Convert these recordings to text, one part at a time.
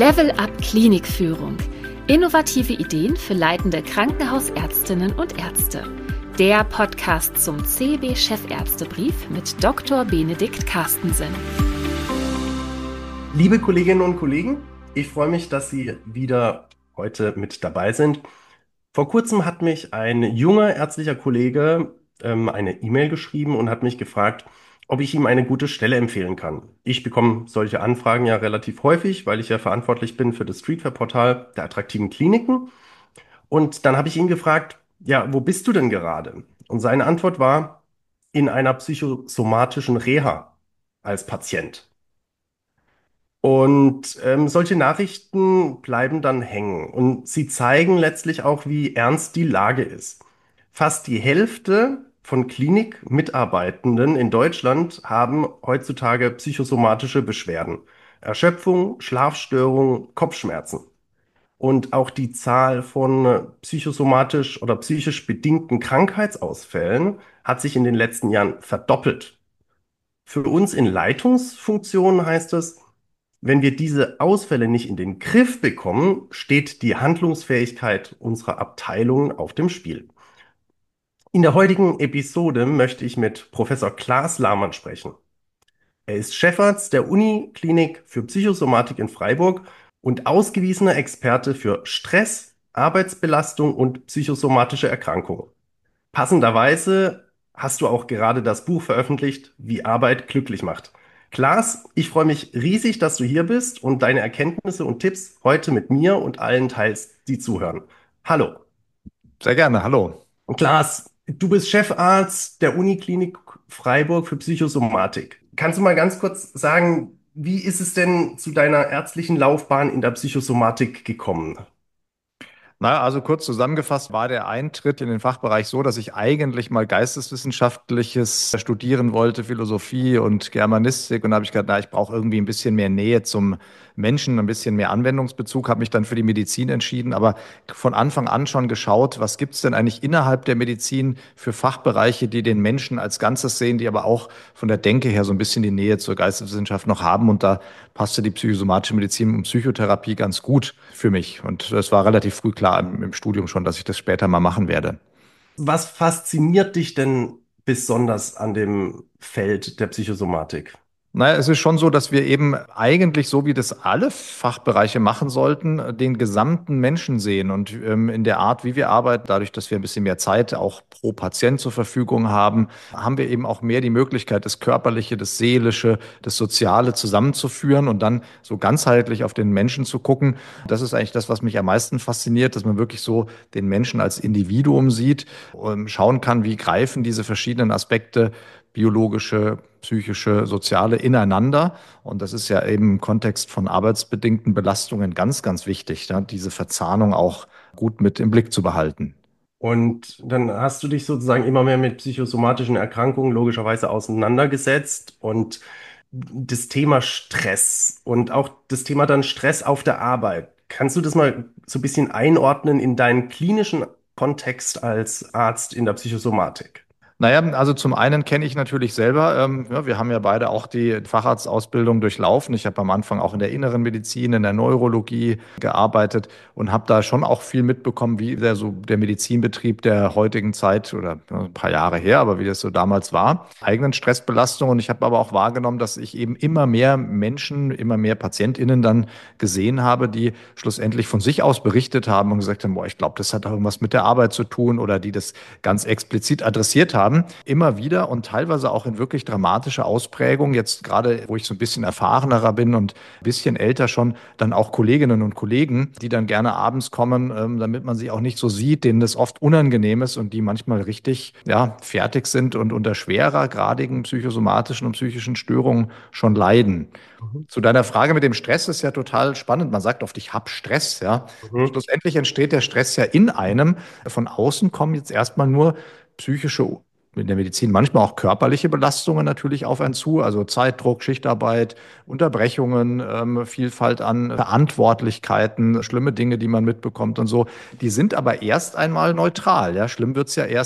Level Up Klinikführung. Innovative Ideen für leitende Krankenhausärztinnen und Ärzte. Der Podcast zum CEB Chefärztebrief mit Dr. Benedikt Carstensen. Liebe Kolleginnen und Kollegen, ich freue mich, dass Sie wieder heute mit dabei sind. Vor kurzem hat mich ein junger ärztlicher Kollege eine E-Mail geschrieben und hat mich gefragt, ob ich ihm eine gute Stelle empfehlen kann. Ich bekomme solche Anfragen ja relativ häufig, weil ich ja verantwortlich bin für das Streetwear-Portal der attraktiven Kliniken. Und dann habe ich ihn gefragt, ja, wo bist du denn gerade? Und seine Antwort war, in einer psychosomatischen Reha als Patient. Und solche Nachrichten bleiben dann hängen und sie zeigen letztlich auch, wie ernst die Lage ist. Fast die Hälfte von Klinikmitarbeitenden in Deutschland haben heutzutage psychosomatische Beschwerden. Erschöpfung, Schlafstörungen, Kopfschmerzen. Und auch die Zahl von psychosomatisch oder psychisch bedingten Krankheitsausfällen hat sich in den letzten Jahren verdoppelt. Für uns in Leitungsfunktionen heißt es, wenn wir diese Ausfälle nicht in den Griff bekommen, steht die Handlungsfähigkeit unserer Abteilungen auf dem Spiel. In der heutigen Episode möchte ich mit Professor Klaas Lahmann sprechen. Er ist Chefarzt der Uniklinik für Psychosomatik in Freiburg und ausgewiesener Experte für Stress, Arbeitsbelastung und psychosomatische Erkrankungen. Passenderweise hast du auch gerade das Buch veröffentlicht, Wie Arbeit glücklich macht. Klaas, ich freue mich riesig, dass du hier bist und deine Erkenntnisse und Tipps heute mit mir und allen teilst, die zuhören. Hallo. Sehr gerne, hallo. Klaas, du bist Chefarzt der Uniklinik Freiburg für Psychosomatik. Kannst du mal ganz kurz sagen, wie ist es denn zu deiner ärztlichen Laufbahn in der Psychosomatik gekommen? Na, also kurz zusammengefasst war der Eintritt in den Fachbereich so, dass ich eigentlich mal Geisteswissenschaftliches studieren wollte, Philosophie und Germanistik. Und da habe ich gedacht, na, ich brauche irgendwie ein bisschen mehr Nähe zum Menschen, ein bisschen mehr Anwendungsbezug, habe mich dann für die Medizin entschieden, aber von Anfang an schon geschaut, was gibt es denn eigentlich innerhalb der Medizin für Fachbereiche, die den Menschen als Ganzes sehen, die aber auch von der Denke her so ein bisschen die Nähe zur Geisteswissenschaft noch haben. Und da passte die psychosomatische Medizin und Psychotherapie ganz gut für mich. Und das war relativ früh klar im Studium schon, dass ich das später mal machen werde. Was fasziniert dich denn besonders an dem Feld der Psychosomatik? Naja, es ist schon so, dass wir eben eigentlich, so wie das alle Fachbereiche machen sollten, den gesamten Menschen sehen und in der Art, wie wir arbeiten, dadurch, dass wir ein bisschen mehr Zeit auch pro Patient zur Verfügung haben, haben wir eben auch mehr die Möglichkeit, das Körperliche, das Seelische, das Soziale zusammenzuführen und dann so ganzheitlich auf den Menschen zu gucken. Das ist eigentlich das, was mich am meisten fasziniert, dass man wirklich so den Menschen als Individuum sieht und schauen kann, wie greifen diese verschiedenen Aspekte biologische, psychische, soziale ineinander. Und das ist ja eben im Kontext von arbeitsbedingten Belastungen ganz, ganz wichtig, ja, diese Verzahnung auch gut mit im Blick zu behalten. Und dann hast du dich sozusagen immer mehr mit psychosomatischen Erkrankungen logischerweise auseinandergesetzt und das Thema Stress und auch das Thema dann Stress auf der Arbeit. Kannst du das mal so ein bisschen einordnen in deinen klinischen Kontext als Arzt in der Psychosomatik? Naja, also zum einen kenne ich natürlich selber, ja, wir haben ja beide auch die Facharztausbildung durchlaufen. Ich habe am Anfang auch in der inneren Medizin, in der Neurologie gearbeitet und habe da schon auch viel mitbekommen, wie der Medizinbetrieb der heutigen Zeit oder ein paar Jahre her, aber wie das so damals war, eigenen Stressbelastung. Und ich habe aber auch wahrgenommen, dass ich eben immer mehr Menschen, immer mehr PatientInnen dann gesehen habe, die schlussendlich von sich aus berichtet haben und gesagt haben, boah, ich glaube, das hat auch irgendwas mit der Arbeit zu tun oder die das ganz explizit adressiert haben. Immer wieder und teilweise auch in wirklich dramatischer Ausprägung. Jetzt gerade, wo ich so ein bisschen erfahrenerer bin und ein bisschen älter schon, dann auch Kolleginnen und Kollegen, die dann gerne abends kommen, damit man sie auch nicht so sieht, denen das oft unangenehm ist und die manchmal richtig, ja, fertig sind und unter schwerer, gradigen psychosomatischen und psychischen Störungen schon leiden. Mhm. Zu deiner Frage mit dem Stress ist ja total spannend. Man sagt oft, ich habe Stress, ja. Mhm. Schlussendlich entsteht der Stress ja in einem. Von außen kommen jetzt erstmal nur psychische, in der Medizin manchmal auch körperliche Belastungen natürlich auf einen zu, also Zeitdruck, Schichtarbeit, Unterbrechungen, Vielfalt an Verantwortlichkeiten, schlimme Dinge, die man mitbekommt und so. Die sind aber erst einmal neutral. Ja, schlimm wird's ja erst,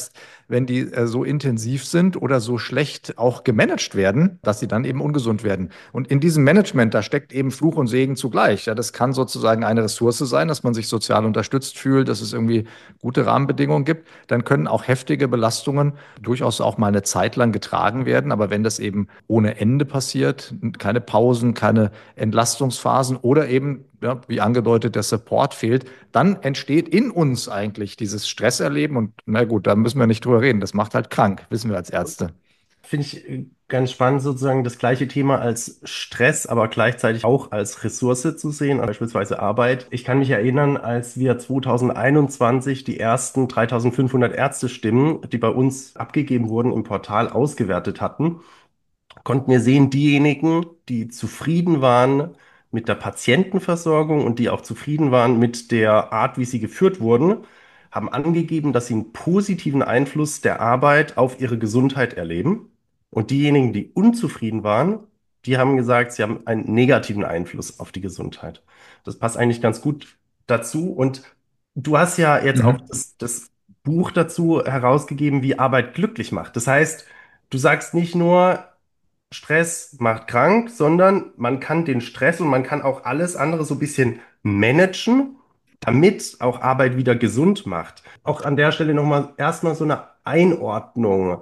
wenn die so intensiv sind oder so schlecht auch gemanagt werden, dass sie dann eben ungesund werden. Und in diesem Management, da steckt eben Fluch und Segen zugleich. Ja, das kann sozusagen eine Ressource sein, dass man sich sozial unterstützt fühlt, dass es irgendwie gute Rahmenbedingungen gibt. Dann können auch heftige Belastungen durchaus auch mal eine Zeit lang getragen werden. Aber wenn das eben ohne Ende passiert, keine Pausen, keine Entlastungsphasen oder eben, ja, wie angedeutet, der Support fehlt, dann entsteht in uns eigentlich dieses Stresserleben. Und na gut, da müssen wir nicht drüber reden. Das macht halt krank, wissen wir als Ärzte. Finde ich ganz spannend, sozusagen das gleiche Thema als Stress, aber gleichzeitig auch als Ressource zu sehen, beispielsweise Arbeit. Ich kann mich erinnern, als wir 2021 die ersten 3500 Ärztestimmen, die bei uns abgegeben wurden, im Portal ausgewertet hatten, konnten wir sehen, diejenigen, die zufrieden waren mit der Patientenversorgung und die auch zufrieden waren mit der Art, wie sie geführt wurden, haben angegeben, dass sie einen positiven Einfluss der Arbeit auf ihre Gesundheit erleben. Und diejenigen, die unzufrieden waren, die haben gesagt, sie haben einen negativen Einfluss auf die Gesundheit. Das passt eigentlich ganz gut dazu. Und du hast ja jetzt auch Mhm. das Buch dazu herausgegeben, wie Arbeit glücklich macht. Das heißt, du sagst nicht nur, Stress macht krank, sondern man kann den Stress und man kann auch alles andere so ein bisschen managen, damit auch Arbeit wieder gesund macht. Auch an der Stelle nochmal erstmal so eine Einordnung.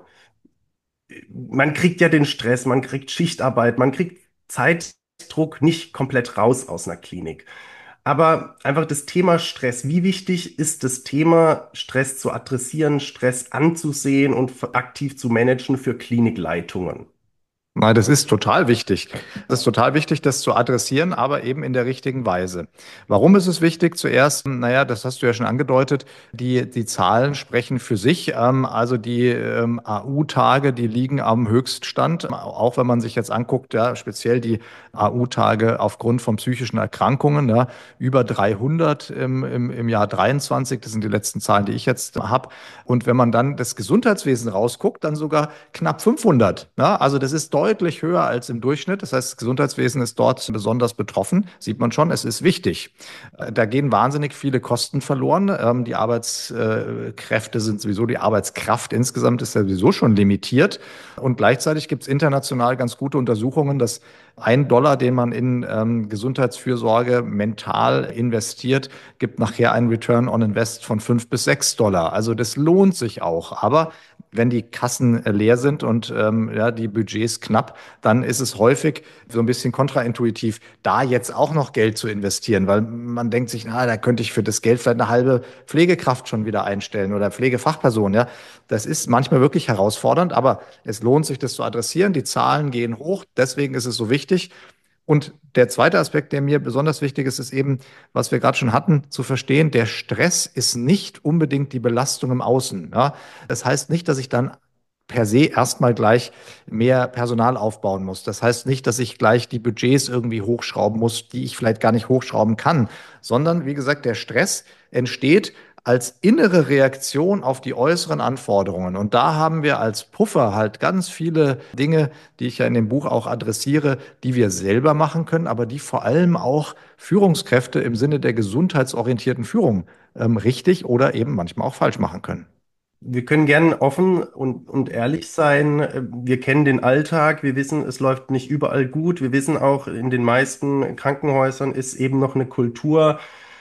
Man kriegt ja den Stress, man kriegt Schichtarbeit, man kriegt Zeitdruck nicht komplett raus aus einer Klinik. Aber einfach das Thema Stress. Wie wichtig ist das Thema Stress zu adressieren, Stress anzusehen und aktiv zu managen für Klinikleitungen? Nein, das ist total wichtig. Das ist total wichtig, das zu adressieren, aber eben in der richtigen Weise. Warum ist es wichtig? Zuerst, naja, das hast du ja schon angedeutet, die Zahlen sprechen für sich. Also die AU-Tage, die liegen am Höchststand. Auch wenn man sich jetzt anguckt, ja, speziell die AU-Tage aufgrund von psychischen Erkrankungen, ja, über 300 im Jahr 23. Das sind die letzten Zahlen, die ich jetzt habe. Und wenn man dann das Gesundheitswesen rausguckt, dann sogar knapp 500. Ja, also das ist deutlich höher als im Durchschnitt. Das heißt, das Gesundheitswesen ist dort besonders betroffen. Sieht man schon, es ist wichtig. Da gehen wahnsinnig viele Kosten verloren. Die Arbeitskräfte sind sowieso, die Arbeitskraft insgesamt ist ja sowieso schon limitiert. Und gleichzeitig gibt es international ganz gute Untersuchungen, dass ein Dollar, den man in Gesundheitsfürsorge mental investiert, gibt nachher einen Return on Invest von 5 bis 6 Dollar. Also das lohnt sich auch. Aber wenn die Kassen leer sind und ja, die Budgets knapp, dann ist es häufig so ein bisschen kontraintuitiv, da jetzt auch noch Geld zu investieren, weil man denkt sich, na, da könnte ich für das Geld vielleicht eine halbe Pflegekraft schon wieder einstellen oder Pflegefachperson. Ja, das ist manchmal wirklich herausfordernd, aber es lohnt sich, das zu adressieren. Die Zahlen gehen hoch, deswegen ist es so wichtig. Und der zweite Aspekt, der mir besonders wichtig ist, ist eben, was wir gerade schon hatten, zu verstehen, der Stress ist nicht unbedingt die Belastung im Außen. Ja? Das heißt nicht, dass ich dann per se erstmal gleich mehr Personal aufbauen muss. Das heißt nicht, dass ich gleich die Budgets irgendwie hochschrauben muss, die ich vielleicht gar nicht hochschrauben kann, sondern wie gesagt, der Stress entsteht als innere Reaktion auf die äußeren Anforderungen. Und da haben wir als Puffer halt ganz viele Dinge, die ich ja in dem Buch auch adressiere, die wir selber machen können, aber die vor allem auch Führungskräfte im Sinne der gesundheitsorientierten Führung richtig oder eben manchmal auch falsch machen können. Wir können gern offen und ehrlich sein. Wir kennen den Alltag. Wir wissen, es läuft nicht überall gut. Wir wissen auch, in den meisten Krankenhäusern ist eben noch eine Kultur,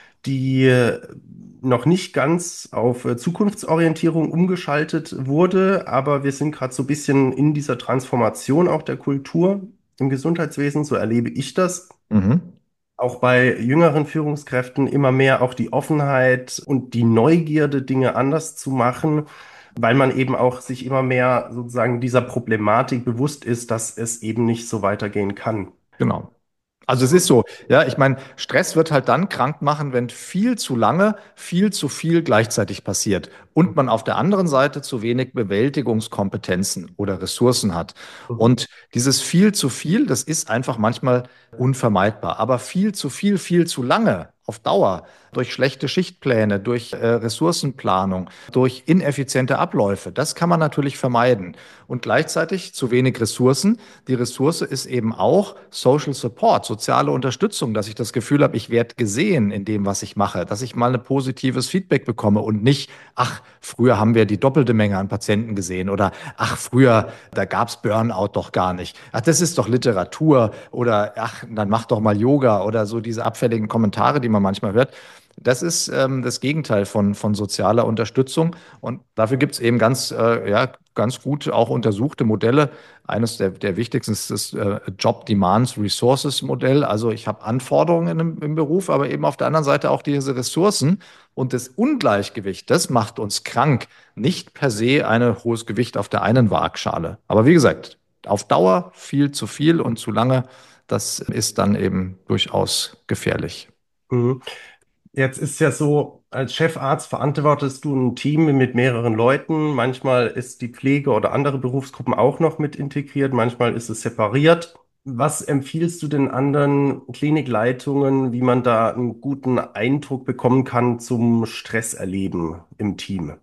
die noch nicht ganz auf Zukunftsorientierung umgeschaltet wurde. Aber wir sind gerade so ein bisschen in dieser Transformation auch der Kultur im Gesundheitswesen. So erlebe ich das. Mhm. Auch bei jüngeren Führungskräften immer mehr auch die Offenheit und die Neugierde, Dinge anders zu machen, weil man eben auch sich immer mehr sozusagen dieser Problematik bewusst ist, dass es eben nicht so weitergehen kann. Genau. Also es ist so, ja, ich meine, Stress wird halt dann krank machen, wenn viel zu lange, viel zu viel gleichzeitig passiert und man auf der anderen Seite zu wenig Bewältigungskompetenzen oder Ressourcen hat. Mhm. Und dieses viel zu viel, das ist einfach manchmal unvermeidbar. Aber viel zu viel zu lange, auf Dauer durch schlechte Schichtpläne, durch Ressourcenplanung, durch ineffiziente Abläufe. Das kann man natürlich vermeiden. Und gleichzeitig zu wenig Ressourcen. Die Ressource ist eben auch Social Support, soziale Unterstützung, dass ich das Gefühl habe, ich werde gesehen in dem, was ich mache, dass ich mal ein positives Feedback bekomme und nicht, ach, früher haben wir die doppelte Menge an Patienten gesehen oder ach, früher, da gab es Burnout doch gar nicht. Ach, das ist doch Literatur oder ach, dann mach doch mal Yoga oder so diese abfälligen Kommentare, die man manchmal hört. Das ist das Gegenteil von sozialer Unterstützung. Und dafür gibt es eben ganz gut auch untersuchte Modelle. Eines der wichtigsten ist das Job Demands Resources Modell. Also ich habe Anforderungen im Beruf, aber eben auf der anderen Seite auch diese Ressourcen. Und das Ungleichgewicht, das macht uns krank. Nicht per se ein hohes Gewicht auf der einen Waagschale. Aber wie gesagt, auf Dauer viel zu viel und zu lange, das ist dann eben durchaus gefährlich. Mhm. Jetzt ist ja so, als Chefarzt verantwortest du ein Team mit mehreren Leuten. Manchmal ist die Pflege oder andere Berufsgruppen auch noch mit integriert, manchmal ist es separiert. Was empfiehlst du den anderen Klinikleitungen, wie man da einen guten Eindruck bekommen kann zum Stresserleben im Team?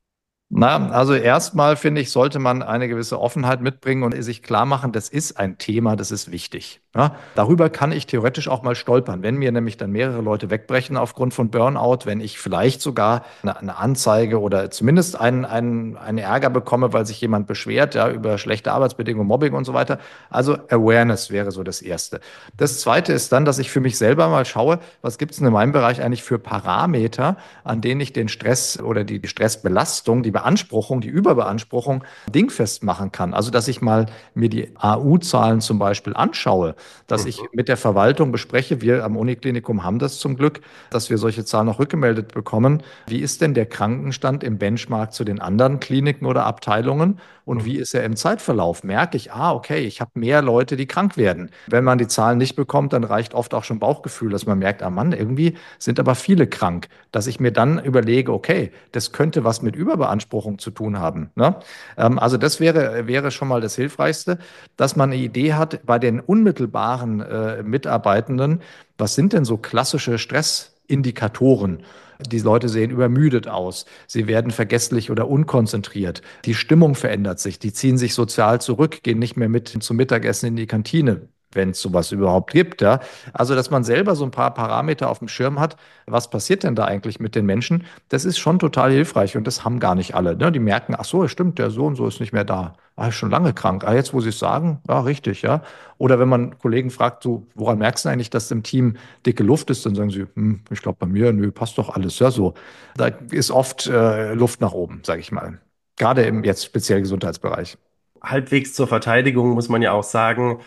Na, also erstmal finde ich, sollte man eine gewisse Offenheit mitbringen und sich klar machen, das ist ein Thema, das ist wichtig. Ja, darüber kann ich theoretisch auch mal stolpern, wenn mir nämlich dann mehrere Leute wegbrechen aufgrund von Burnout, wenn ich vielleicht sogar eine Anzeige oder zumindest einen Ärger bekomme, weil sich jemand beschwert, ja, über schlechte Arbeitsbedingungen, Mobbing und so weiter. Also Awareness wäre so das Erste. Das Zweite ist dann, dass ich für mich selber mal schaue, was gibt es denn in meinem Bereich eigentlich für Parameter, an denen ich den Stress oder die Stressbelastung, die Beanspruchung, die Überbeanspruchung dingfest machen kann. Also, dass ich mal mir die AU-Zahlen zum Beispiel anschaue, dass ich Mhm. mit der Verwaltung bespreche, wir am Uniklinikum haben das zum Glück, dass wir solche Zahlen auch rückgemeldet bekommen. Wie ist denn der Krankenstand im Benchmark zu den anderen Kliniken oder Abteilungen und wie Mhm. ist er im Zeitverlauf? Merke ich, okay, ich habe mehr Leute, die krank werden. Wenn man die Zahlen nicht bekommt, dann reicht oft auch schon Bauchgefühl, dass man merkt, Mann, irgendwie sind aber viele krank, dass ich mir dann überlege, okay, das könnte was mit Überbeanspruchung zu tun haben. Ne? Also das wäre schon mal das Hilfreichste, dass man eine Idee hat bei den unmittelbaren Mitarbeitenden, was sind denn so klassische Stressindikatoren? Die Leute sehen übermüdet aus, sie werden vergesslich oder unkonzentriert, die Stimmung verändert sich, die ziehen sich sozial zurück, gehen nicht mehr mit zum Mittagessen in die Kantine, wenn es sowas überhaupt gibt. Ja? Also, dass man selber so ein paar Parameter auf dem Schirm hat, was passiert denn da eigentlich mit den Menschen, das ist schon total hilfreich und das haben gar nicht alle. Ne? Die merken, ach so, stimmt, der so und so ist nicht mehr da. Ah, ist schon lange krank. Ah, jetzt, wo Sie es sagen, ja, richtig, ja. Oder wenn man Kollegen fragt, so, woran merkst du eigentlich, dass im Team dicke Luft ist, dann sagen sie, ich glaube bei mir, nö, passt doch alles, ja, so. Da ist oft Luft nach oben, sage ich mal. Gerade im jetzt speziell Gesundheitsbereich. Halbwegs zur Verteidigung muss man ja auch sagen,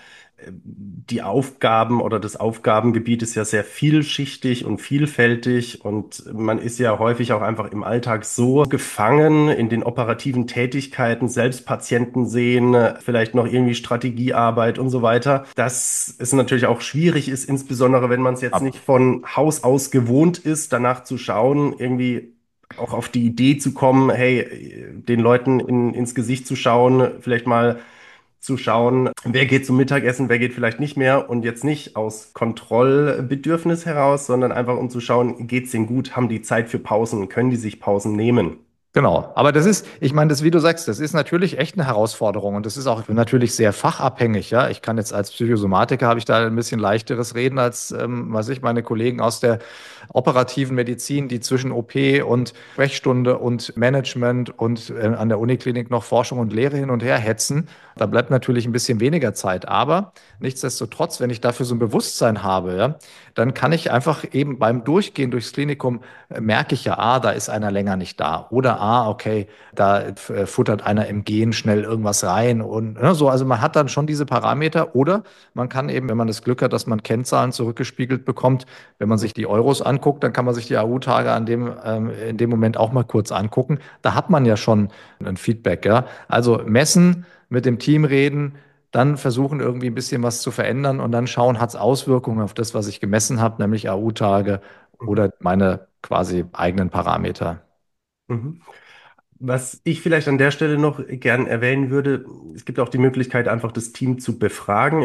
die Aufgaben oder das Aufgabengebiet ist ja sehr vielschichtig und vielfältig und man ist ja häufig auch einfach im Alltag so gefangen in den operativen Tätigkeiten, selbst Patienten sehen, vielleicht noch irgendwie Strategiearbeit und so weiter, dass es natürlich auch schwierig ist, insbesondere wenn man es jetzt nicht von Haus aus gewohnt ist, danach zu schauen, irgendwie auch auf die Idee zu kommen, hey, den Leuten ins Gesicht zu schauen, vielleicht mal zu schauen, wer geht zum Mittagessen, wer geht vielleicht nicht mehr und jetzt nicht aus Kontrollbedürfnis heraus, sondern einfach um zu schauen, geht's denen gut, haben die Zeit für Pausen, können die sich Pausen nehmen? Genau, aber das ist, ich meine, das, wie du sagst, das ist natürlich echt eine Herausforderung und das ist auch natürlich sehr fachabhängig, ja. Ich kann jetzt als Psychosomatiker habe ich da ein bisschen leichteres reden als, was ich, meine Kollegen aus der operativen Medizin, die zwischen OP und Sprechstunde und Management und an der Uniklinik noch Forschung und Lehre hin und her hetzen. Da bleibt natürlich ein bisschen weniger Zeit, aber nichtsdestotrotz, wenn ich dafür so ein Bewusstsein habe, ja, dann kann ich einfach eben beim Durchgehen durchs Klinikum merke ich ja, da ist einer länger nicht da. Oder okay, da futtert einer im Gehen schnell irgendwas rein und ne, so. Also man hat dann schon diese Parameter. Oder man kann eben, wenn man das Glück hat, dass man Kennzahlen zurückgespiegelt bekommt, wenn man sich die Euros anguckt, dann kann man sich die AU-Tage in dem Moment auch mal kurz angucken. Da hat man ja schon ein Feedback, ja. Also messen, mit dem Team reden, dann versuchen irgendwie ein bisschen was zu verändern und dann schauen, hat es Auswirkungen auf das, was ich gemessen habe, nämlich AU-Tage Mhm. oder meine quasi eigenen Parameter. Mhm. Was ich vielleicht an der Stelle noch gern erwähnen würde, es gibt auch die Möglichkeit, einfach das Team zu befragen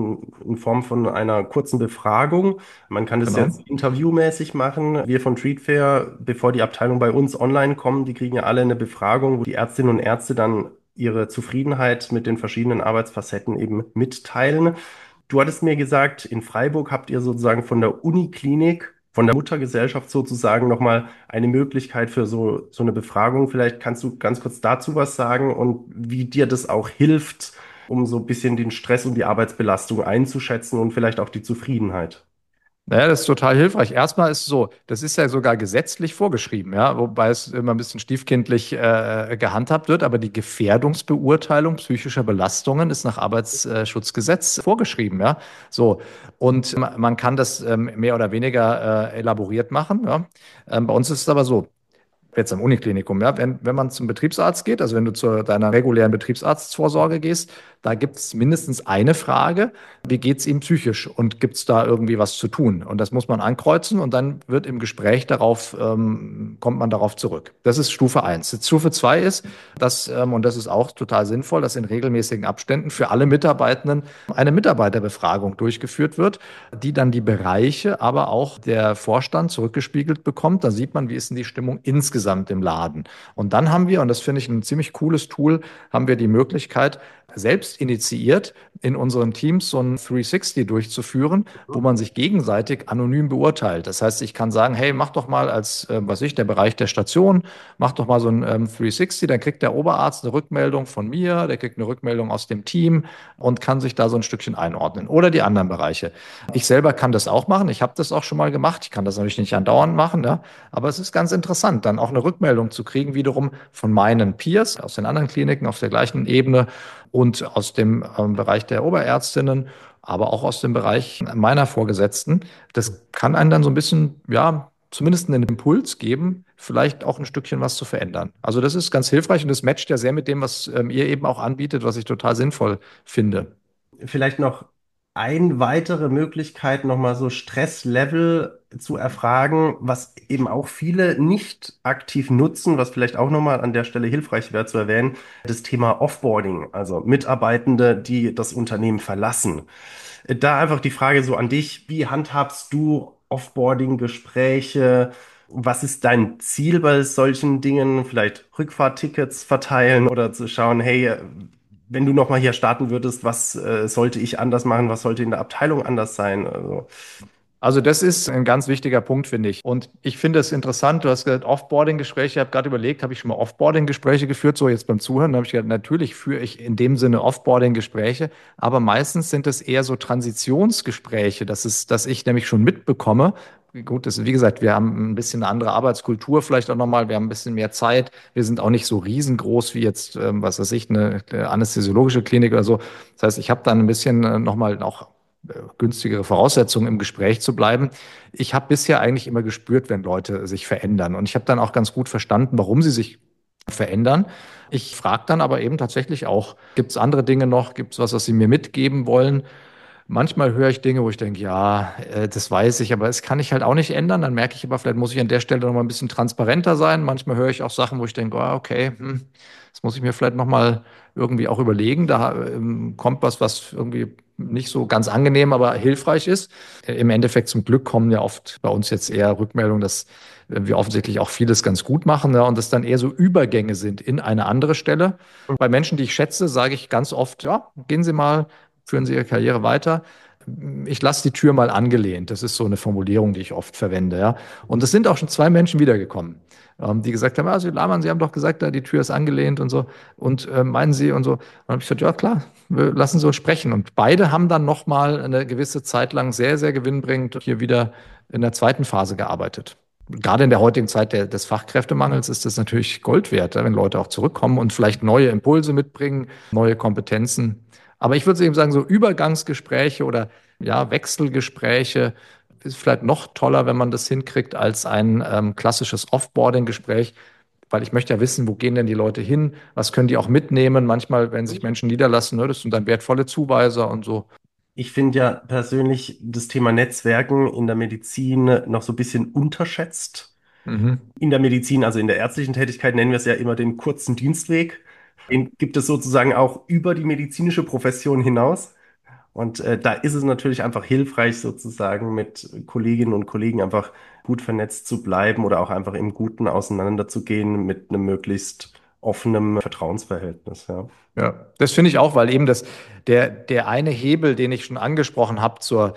in Form von einer kurzen Befragung. Man kann das jetzt Genau. interviewmäßig machen. Wir von Treatfair, bevor die Abteilung bei uns online kommen, die kriegen ja alle eine Befragung, wo die Ärztinnen und Ärzte dann ihre Zufriedenheit mit den verschiedenen Arbeitsfacetten eben mitteilen. Du hattest mir gesagt, in Freiburg habt ihr sozusagen von der Uniklinik, von der Muttergesellschaft sozusagen nochmal eine Möglichkeit für so eine Befragung. Vielleicht kannst du ganz kurz dazu was sagen und wie dir das auch hilft, um so ein bisschen den Stress und die Arbeitsbelastung einzuschätzen und vielleicht auch die Zufriedenheit. Naja, das ist total hilfreich. Erstmal ist es so, das ist ja sogar gesetzlich vorgeschrieben, ja, wobei es immer ein bisschen stiefkindlich gehandhabt wird, aber die Gefährdungsbeurteilung psychischer Belastungen ist nach Arbeitsschutzgesetz vorgeschrieben, ja. So. Und man kann das mehr oder weniger elaboriert machen, ja. Bei uns ist es aber so, jetzt am Uniklinikum, ja, wenn man zum Betriebsarzt geht, also wenn du zu deiner regulären Betriebsarztvorsorge gehst, da gibt es mindestens eine Frage, wie geht es ihm psychisch und gibt es da irgendwie was zu tun? Und das muss man ankreuzen und dann wird im Gespräch darauf, kommt man darauf zurück. Das ist Stufe eins. Jetzt Stufe 2 ist, dass, und das ist auch total sinnvoll, dass in regelmäßigen Abständen für alle Mitarbeitenden eine Mitarbeiterbefragung durchgeführt wird, die dann die Bereiche, aber auch der Vorstand zurückgespiegelt bekommt. Da sieht man, wie ist denn die Stimmung insgesamt im Laden. Und dann haben wir, und das finde ich ein ziemlich cooles Tool, haben wir die Möglichkeit, selbst initiiert in unseren Teams so ein 360 durchzuführen, wo man sich gegenseitig anonym beurteilt. Das heißt, ich kann sagen, hey, mach doch mal als, was ich, der Bereich der Station, mach doch mal so ein 360, dann kriegt der Oberarzt eine Rückmeldung von mir, der kriegt eine Rückmeldung aus dem Team und kann sich da so ein Stückchen einordnen. Oder die anderen Bereiche. Ich selber kann das auch machen. Ich habe das auch schon mal gemacht. Ich kann das natürlich nicht andauernd machen, ja. Aber es ist ganz interessant, dann auch eine Rückmeldung zu kriegen, wiederum von meinen Peers aus den anderen Kliniken auf der gleichen Ebene und aus dem Bereich der Oberärztinnen, aber auch aus dem Bereich meiner Vorgesetzten. Das kann einen dann so ein bisschen, ja, zumindest einen Impuls geben, vielleicht auch ein Stückchen was zu verändern. Also das ist ganz hilfreich und das matcht ja sehr mit dem, was ihr eben auch anbietet, was ich total sinnvoll finde. Vielleicht noch eine weitere Möglichkeit, nochmal so Stresslevel zu erfragen, was eben auch viele nicht aktiv nutzen, was vielleicht auch nochmal an der Stelle hilfreich wäre zu erwähnen, das Thema Offboarding, also Mitarbeitende, die das Unternehmen verlassen. Da einfach die Frage so an dich, wie handhabst du Offboarding-Gespräche? Was ist dein Ziel bei solchen Dingen? Vielleicht Rückfahrtickets verteilen oder zu schauen, hey, wenn du nochmal hier starten würdest, was sollte ich anders machen? Was sollte in der Abteilung anders sein? Also das ist ein ganz wichtiger Punkt, finde ich. Und ich finde es interessant, du hast gesagt, Offboarding-Gespräche. Ich habe gerade überlegt, habe ich schon mal Offboarding-Gespräche geführt? So jetzt beim Zuhören, da habe ich gedacht, natürlich führe ich in dem Sinne Offboarding-Gespräche, aber meistens sind es eher so Transitionsgespräche, dass ich nämlich schon mitbekomme. Gut, das, wie gesagt, wir haben ein bisschen eine andere Arbeitskultur vielleicht auch nochmal. Wir haben ein bisschen mehr Zeit. Wir sind auch nicht so riesengroß wie jetzt, was weiß ich, eine anästhesiologische Klinik oder so. Das heißt, ich habe dann ein bisschen nochmal auch günstigere Voraussetzungen, im Gespräch zu bleiben. Ich habe bisher eigentlich immer gespürt, wenn Leute sich verändern. Und ich habe dann auch ganz gut verstanden, warum sie sich verändern. Ich frage dann aber eben tatsächlich auch, gibt es andere Dinge noch? Gibt es was sie mir mitgeben wollen? Manchmal höre ich Dinge, wo ich denke, ja, das weiß ich, aber das kann ich halt auch nicht ändern. Dann merke ich aber, vielleicht muss ich an der Stelle noch mal ein bisschen transparenter sein. Manchmal höre ich auch Sachen, wo ich denke, ah, okay, das muss ich mir vielleicht noch mal irgendwie auch überlegen. Da kommt was irgendwie nicht so ganz angenehm, aber hilfreich ist. Im Endeffekt zum Glück kommen ja oft bei uns jetzt eher Rückmeldungen, dass wir offensichtlich auch vieles ganz gut machen, ja, und das dann eher so Übergänge sind in eine andere Stelle. Bei Menschen, die ich schätze, sage ich ganz oft, ja, gehen Sie mal, führen Sie Ihre Karriere weiter. Ich lasse die Tür mal angelehnt. Das ist so eine Formulierung, die ich oft verwende. Ja. Und es sind auch schon zwei Menschen wiedergekommen, die gesagt haben, also Lahmann, Sie haben doch gesagt, da die Tür ist angelehnt und so. Und meinen Sie und so. Und dann habe ich gesagt, ja klar, wir lassen Sie uns sprechen. Und beide haben dann nochmal eine gewisse Zeit lang sehr, sehr gewinnbringend hier wieder in der zweiten Phase gearbeitet. Gerade in der heutigen Zeit des Fachkräftemangels ist das natürlich Gold wert, wenn Leute auch zurückkommen und vielleicht neue Impulse mitbringen, neue Kompetenzen. Aber ich würde eben sagen, so Übergangsgespräche oder ja, Wechselgespräche ist vielleicht noch toller, wenn man das hinkriegt, als ein klassisches Offboarding-Gespräch, weil ich möchte ja wissen, wo gehen denn die Leute hin, was können die auch mitnehmen. Manchmal, wenn sich Menschen niederlassen, ne, das sind dann wertvolle Zuweiser und so. Ich finde ja persönlich das Thema Netzwerken in der Medizin noch so ein bisschen unterschätzt. Mhm. In der Medizin, also in der ärztlichen Tätigkeit, nennen wir es ja immer den kurzen Dienstweg. Den gibt es sozusagen auch über die medizinische Profession hinaus. Und da ist es natürlich einfach hilfreich, sozusagen mit Kolleginnen und Kollegen einfach gut vernetzt zu bleiben oder auch einfach im Guten auseinanderzugehen mit einem möglichst offenen Vertrauensverhältnis. Ja. Ja, das finde ich auch, weil eben der eine Hebel, den ich schon angesprochen habe zur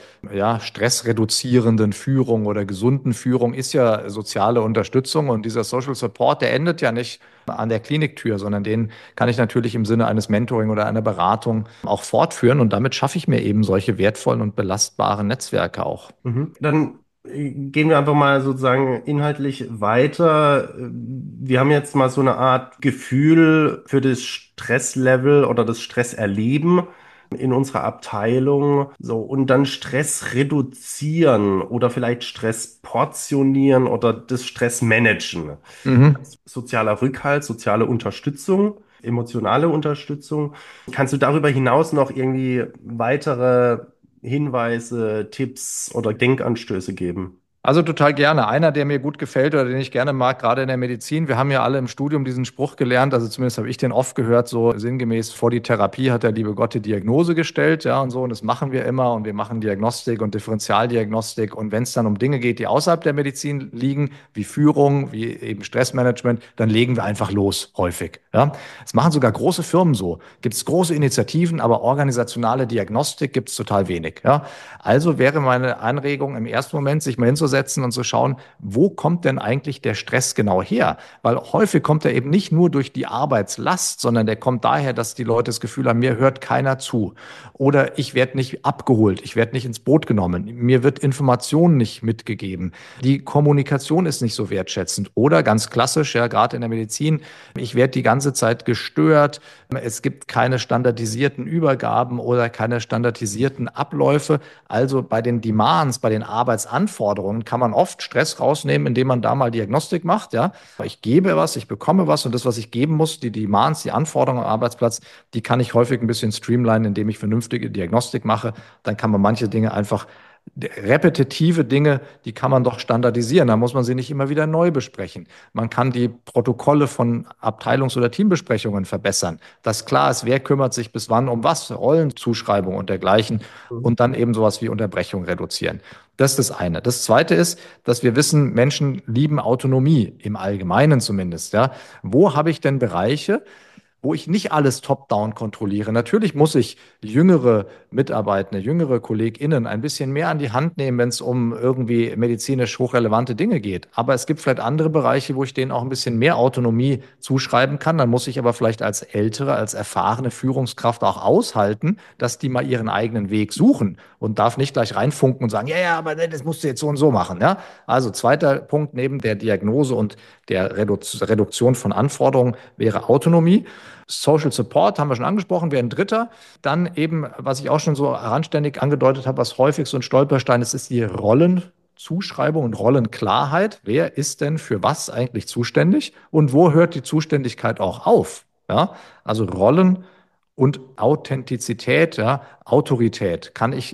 stressreduzierenden Führung oder gesunden Führung, ist ja soziale Unterstützung. Und dieser Social Support, der endet ja nicht an der Kliniktür, sondern den kann ich natürlich im Sinne eines Mentoring oder einer Beratung auch fortführen. Und damit schaffe ich mir eben solche wertvollen und belastbaren Netzwerke auch. Dann gehen wir einfach mal sozusagen inhaltlich weiter. Wir haben jetzt mal so eine Art Gefühl für das Stresslevel oder das Stresserleben in unserer Abteilung. So, und dann Stress reduzieren oder vielleicht Stress portionieren oder das Stress managen. Mhm. Sozialer Rückhalt, soziale Unterstützung, emotionale Unterstützung. Kannst du darüber hinaus noch irgendwie weitere Hinweise, Tipps oder Denkanstöße geben? Also total gerne. Einer, der mir gut gefällt oder den ich gerne mag, gerade in der Medizin. Wir haben ja alle im Studium diesen Spruch gelernt, also zumindest habe ich den oft gehört, so sinngemäß, vor die Therapie hat der liebe Gott die Diagnose gestellt, ja, und so. Und das machen wir immer und wir machen Diagnostik und Differentialdiagnostik. Und wenn es dann um Dinge geht, die außerhalb der Medizin liegen, wie Führung, wie eben Stressmanagement, dann legen wir einfach los, häufig. Ja. Das machen sogar große Firmen so. Gibt es große Initiativen, aber organisationale Diagnostik gibt es total wenig. Ja. Also wäre meine Anregung im ersten Moment, sich mal hinzusetzen und zu schauen, wo kommt denn eigentlich der Stress genau her? Weil häufig kommt er eben nicht nur durch die Arbeitslast, sondern der kommt daher, dass die Leute das Gefühl haben, mir hört keiner zu. Oder ich werde nicht abgeholt, ich werde nicht ins Boot genommen, mir wird Information nicht mitgegeben. Die Kommunikation ist nicht so wertschätzend. Oder ganz klassisch, ja, gerade in der Medizin, ich werde die ganze Zeit gestört, es gibt keine standardisierten Übergaben oder keine standardisierten Abläufe. Also bei den Demands, bei den Arbeitsanforderungen kann man oft Stress rausnehmen, indem man da mal Diagnostik macht. Ja, ich gebe was, ich bekomme was und das, was ich geben muss, die Demands, die Anforderungen am Arbeitsplatz, die kann ich häufig ein bisschen streamlinen, indem ich vernünftige Diagnostik mache. Dann kann man manche Dinge einfach repetitive Dinge, die kann man doch standardisieren. Da muss man sie nicht immer wieder neu besprechen. Man kann die Protokolle von Abteilungs- oder Teambesprechungen verbessern, dass klar ist, wer kümmert sich bis wann um was, Rollenzuschreibung und dergleichen und dann eben sowas wie Unterbrechung reduzieren. Das ist das eine. Das zweite ist, dass wir wissen, Menschen lieben Autonomie, im Allgemeinen zumindest. Ja. Wo habe ich denn Bereiche, wo ich nicht alles top-down kontrolliere? Natürlich muss ich jüngere Mitarbeitende, jüngere KollegInnen ein bisschen mehr an die Hand nehmen, wenn es um irgendwie medizinisch hochrelevante Dinge geht. Aber es gibt vielleicht andere Bereiche, wo ich denen auch ein bisschen mehr Autonomie zuschreiben kann. Dann muss ich aber vielleicht als ältere, als erfahrene Führungskraft auch aushalten, dass die mal ihren eigenen Weg suchen und darf nicht gleich reinfunken und sagen, ja, ja, aber das musst du jetzt so und so machen. Ja? Also zweiter Punkt neben der Diagnose und der Reduktion von Anforderungen wäre Autonomie. Social Support haben wir schon angesprochen, wäre ein dritter. Dann eben, was ich auch schon so randständig angedeutet habe, was häufig so ein Stolperstein ist, ist die Rollenzuschreibung und Rollenklarheit. Wer ist denn für was eigentlich zuständig und wo hört die Zuständigkeit auch auf? Ja, also Rollen und Authentizität, ja, Autorität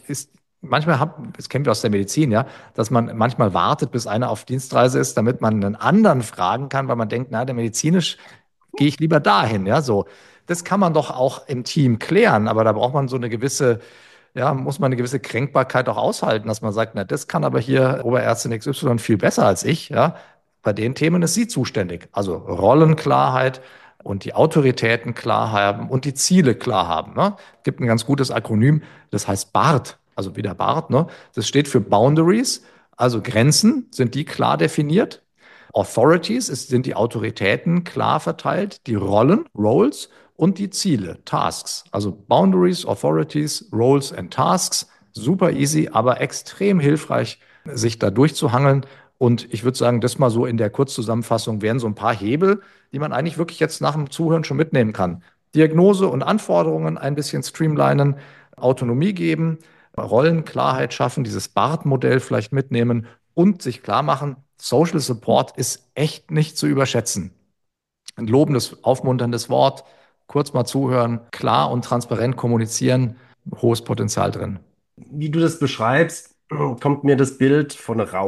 das kennen wir aus der Medizin, ja, dass man manchmal wartet, bis einer auf Dienstreise ist, damit man einen anderen fragen kann, weil man denkt, na, der medizinisch gehe ich lieber dahin, ja, so. Das kann man doch auch im Team klären, aber da braucht man so eine gewisse, ja, muss man eine gewisse Kränkbarkeit auch aushalten, dass man sagt, na, das kann aber hier Oberärztin XY viel besser als ich, ja. Bei den Themen ist sie zuständig. Also Rollenklarheit und die Autoritäten klar haben und die Ziele klar haben. Ne? Gibt ein ganz gutes Akronym, das heißt BART, also wieder BART, ne? Das steht für Boundaries, also Grenzen, sind die klar definiert? Authorities sind die Autoritäten klar verteilt, die Rollen, Roles und die Ziele, Tasks. Also Boundaries, Authorities, Roles and Tasks. Super easy, aber extrem hilfreich, sich da durchzuhangeln. Und ich würde sagen, das mal so in der Kurzzusammenfassung wären so ein paar Hebel, die man eigentlich wirklich jetzt nach dem Zuhören schon mitnehmen kann. Diagnose und Anforderungen ein bisschen streamlinen, Autonomie geben, Rollenklarheit schaffen, dieses BART-Modell vielleicht mitnehmen und sich klar machen, Social Support ist echt nicht zu überschätzen. Ein lobendes, aufmunterndes Wort, kurz mal zuhören, klar und transparent kommunizieren, hohes Potenzial drin. Wie du das beschreibst, kommt mir das Bild von Rauch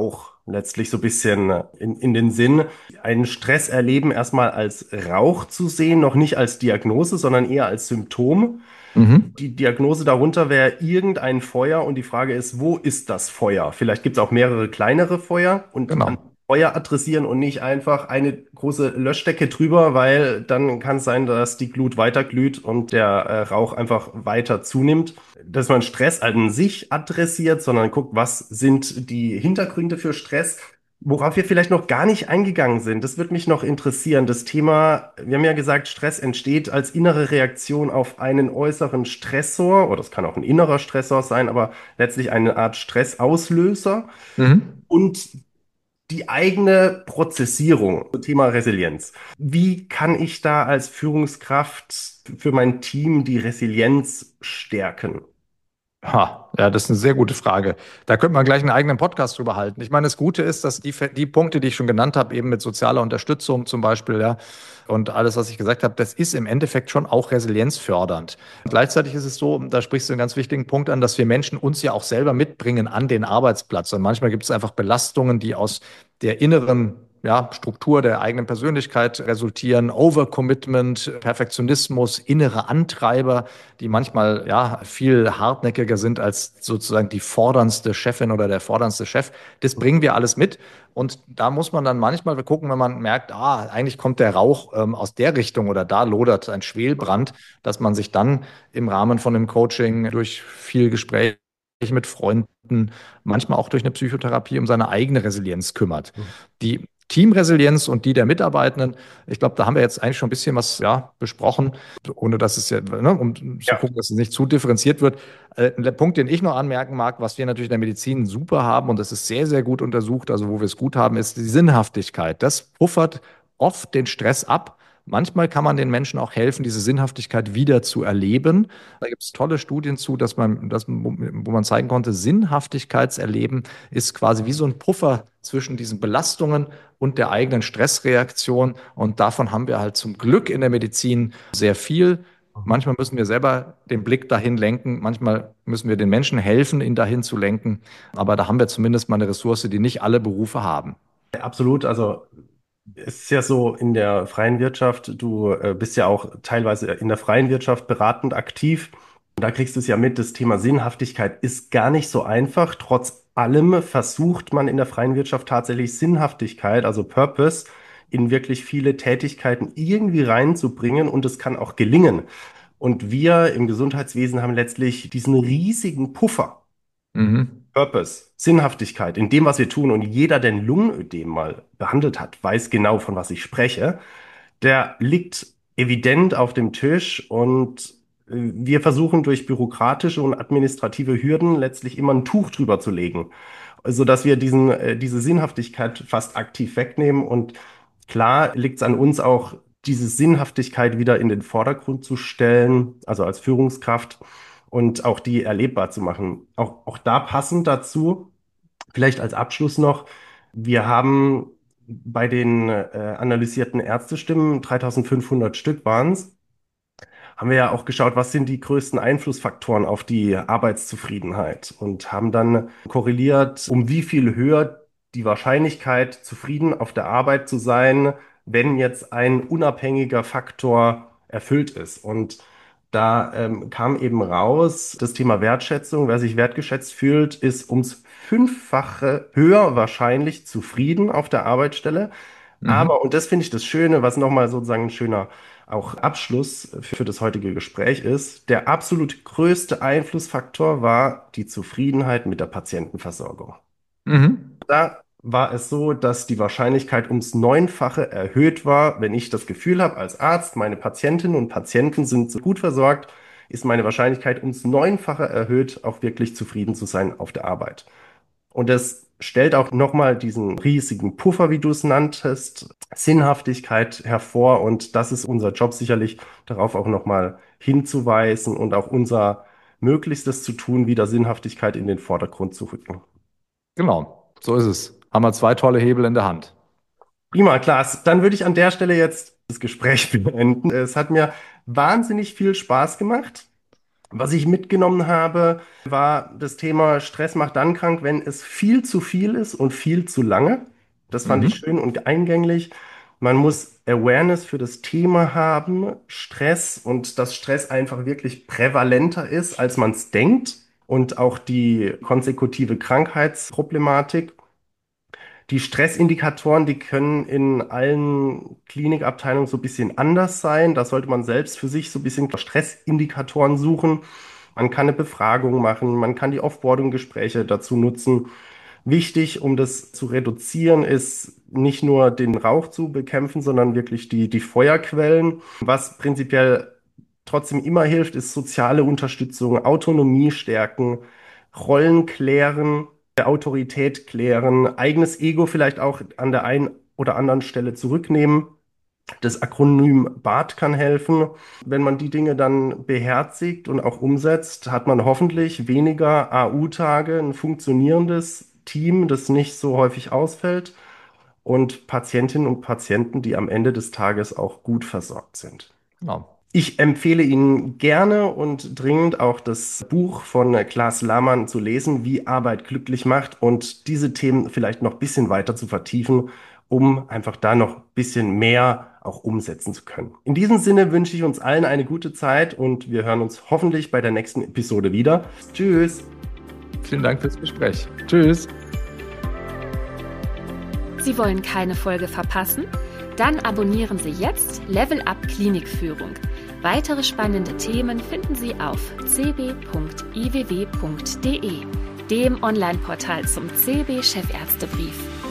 letztlich so ein bisschen in den Sinn, einen Stress erleben erstmal als Rauch zu sehen, noch nicht als Diagnose, sondern eher als Symptom. Mhm. Die Diagnose darunter wäre irgendein Feuer und die Frage ist, wo ist das Feuer? Vielleicht gibt es auch mehrere kleinere Feuer und an Genau. Feuer adressieren und nicht einfach eine große Löschdecke drüber, weil dann kann es sein, dass die Glut weiter glüht und der Rauch einfach weiter zunimmt. Dass man Stress an sich adressiert, sondern guckt, was sind die Hintergründe für Stress. Worauf wir vielleicht noch gar nicht eingegangen sind, das würde mich noch interessieren. Das Thema, wir haben ja gesagt, Stress entsteht als innere Reaktion auf einen äußeren Stressor, oder es kann auch ein innerer Stressor sein, aber letztlich eine Art Stressauslöser Mhm. und die eigene Prozessierung. Thema Resilienz. Wie kann ich da als Führungskraft für mein Team die Resilienz stärken? Ha, ja, das ist eine sehr gute Frage. Da könnte man gleich einen eigenen Podcast drüber halten. Ich meine, das Gute ist, dass die Punkte, die ich schon genannt habe, eben mit sozialer Unterstützung zum Beispiel, ja, und alles, was ich gesagt habe, das ist im Endeffekt schon auch resilienzfördernd. Gleichzeitig ist es so, da sprichst du einen ganz wichtigen Punkt an, dass wir Menschen uns ja auch selber mitbringen an den Arbeitsplatz. Und manchmal gibt es einfach Belastungen, die aus der inneren Struktur der eigenen Persönlichkeit resultieren, Overcommitment, Perfektionismus, innere Antreiber, die manchmal viel hartnäckiger sind als sozusagen die forderndste Chefin oder der forderndste Chef. Das bringen wir alles mit. Und da muss man dann manchmal gucken, wenn man merkt, eigentlich kommt der Rauch aus der Richtung oder da lodert ein Schwelbrand, dass man sich dann im Rahmen von einem Coaching durch viel Gespräch mit Freunden, manchmal auch durch eine Psychotherapie um seine eigene Resilienz kümmert. Die Teamresilienz und die der Mitarbeitenden, ich glaube, da haben wir jetzt eigentlich schon ein bisschen was besprochen, ohne dass es ja, ne, um zu Ja, gucken, dass es nicht zu differenziert wird. Der Punkt, den ich noch anmerken mag, was wir natürlich in der Medizin super haben, und das ist sehr, sehr gut untersucht, also wo wir es gut haben, ist die Sinnhaftigkeit. Das puffert oft den Stress ab. Manchmal kann man den Menschen auch helfen, diese Sinnhaftigkeit wieder zu erleben. Da gibt es tolle Studien zu, wo man zeigen konnte, Sinnhaftigkeitserleben ist quasi wie so ein Puffer zwischen diesen Belastungen und der eigenen Stressreaktion. Und davon haben wir halt zum Glück in der Medizin sehr viel. Manchmal müssen wir selber den Blick dahin lenken, manchmal müssen wir den Menschen helfen, ihn dahin zu lenken. Aber da haben wir zumindest mal eine Ressource, die nicht alle Berufe haben. absolut. Also es ist ja so in der freien Wirtschaft, du bist ja auch teilweise in der freien Wirtschaft beratend aktiv. Und da kriegst du es ja mit, das Thema Sinnhaftigkeit ist gar nicht so einfach. Trotz allem versucht man in der freien Wirtschaft tatsächlich Sinnhaftigkeit, also Purpose, in wirklich viele Tätigkeiten irgendwie reinzubringen und es kann auch gelingen. Und wir im Gesundheitswesen haben letztlich diesen riesigen Puffer. Mhm. Purpose, Sinnhaftigkeit in dem, was wir tun. Und jeder, der ein Lungenödem mal behandelt hat, weiß genau, von was ich spreche. Der liegt evident auf dem Tisch und wir versuchen durch bürokratische und administrative Hürden letztlich immer ein Tuch drüber zu legen, sodass wir diese Sinnhaftigkeit fast aktiv wegnehmen. Und klar liegt es an uns auch, diese Sinnhaftigkeit wieder in den Vordergrund zu stellen, also als Führungskraft und auch die erlebbar zu machen. Auch da passend dazu, vielleicht als Abschluss noch, wir haben bei den analysierten Ärztestimmen, 3500 Stück waren es, haben wir ja auch geschaut, was sind die größten Einflussfaktoren auf die Arbeitszufriedenheit und haben dann korreliert, um wie viel höher die Wahrscheinlichkeit, zufrieden auf der Arbeit zu sein, wenn jetzt ein unabhängiger Faktor erfüllt ist. Und da kam eben raus, das Thema Wertschätzung, wer sich wertgeschätzt fühlt, ist ums Fünffache höher wahrscheinlich zufrieden auf der Arbeitsstelle. Mhm. Aber, und das finde ich das Schöne, was nochmal sozusagen ein schöner auch Abschluss für das heutige Gespräch ist, der absolut größte Einflussfaktor war die Zufriedenheit mit der Patientenversorgung. Mhm. Da war es so, dass die Wahrscheinlichkeit ums Neunfache erhöht war. Wenn ich das Gefühl habe als Arzt, meine Patientinnen und Patienten sind so gut versorgt, ist meine Wahrscheinlichkeit ums Neunfache erhöht, auch wirklich zufrieden zu sein auf der Arbeit. Und das stellt auch nochmal diesen riesigen Puffer, wie du es nanntest, Sinnhaftigkeit hervor. Und das ist unser Job sicherlich, darauf auch nochmal hinzuweisen und auch unser Möglichstes zu tun, wieder Sinnhaftigkeit in den Vordergrund zu rücken. Genau, so ist es. Haben wir zwei tolle Hebel in der Hand. Prima, Klaas. Dann würde ich an der Stelle jetzt das Gespräch beenden. Es hat mir wahnsinnig viel Spaß gemacht. Was ich mitgenommen habe, war das Thema Stress macht dann krank, wenn es viel zu viel ist und viel zu lange. Das fand ich Mhm. schön und eingänglich. Man muss Awareness für das Thema haben, Stress und dass Stress einfach wirklich prävalenter ist, als man es denkt und auch die konsekutive Krankheitsproblematik. Die Stressindikatoren, die können in allen Klinikabteilungen so ein bisschen anders sein. Da sollte man selbst für sich so ein bisschen Stressindikatoren suchen. Man kann eine Befragung machen, man kann die Offboarding-Gespräche dazu nutzen. Wichtig, um das zu reduzieren, ist nicht nur den Rauch zu bekämpfen, sondern wirklich die Feuerquellen. Was prinzipiell trotzdem immer hilft, ist soziale Unterstützung, Autonomie stärken, Rollen klären, Autorität klären, eigenes Ego vielleicht auch an der einen oder anderen Stelle zurücknehmen. Das Akronym BART kann helfen. Wenn man die Dinge dann beherzigt und auch umsetzt, hat man hoffentlich weniger AU-Tage, ein funktionierendes Team, das nicht so häufig ausfällt und Patientinnen und Patienten, die am Ende des Tages auch gut versorgt sind. Genau. Ich empfehle Ihnen gerne und dringend auch das Buch von Klaas Lahmann zu lesen, Wie Arbeit glücklich macht und diese Themen vielleicht noch ein bisschen weiter zu vertiefen, um einfach da noch ein bisschen mehr auch umsetzen zu können. In diesem Sinne wünsche ich uns allen eine gute Zeit und wir hören uns hoffentlich bei der nächsten Episode wieder. Tschüss! Vielen Dank fürs Gespräch. Tschüss. Sie wollen keine Folge verpassen? Dann abonnieren Sie jetzt Level Up Klinikführung. Weitere spannende Themen finden Sie auf cb.iww.de, dem Online-Portal zum CB Chefärztebrief.